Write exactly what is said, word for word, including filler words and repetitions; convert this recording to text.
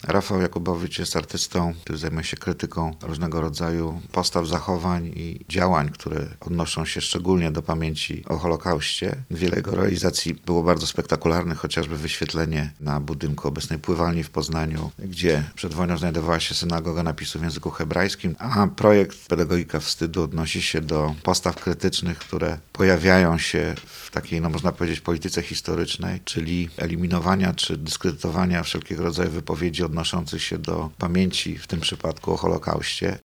Rafał Jakubowicz jest artystą, który zajmuje się krytyką różnego rodzaju postaw, zachowań i działań, które odnoszą się szczególnie do pamięci o Holokauście. Wiele jego realizacji było bardzo spektakularnych, chociażby wyświetlenie na budynku obecnej pływalni w Poznaniu, gdzie przed wojną znajdowała się synagoga napisu w języku hebrajskim, a projekt Pedagogika Wstydu odnosi się do postaw krytycznych, które pojawiają się w takiej, no można powiedzieć, polityce historycznej, czyli eliminowania czy dyskredytowania wszelkiego rodzaju wypowiedzi odnoszących się do pamięci, w tym przypadku o Holokauście.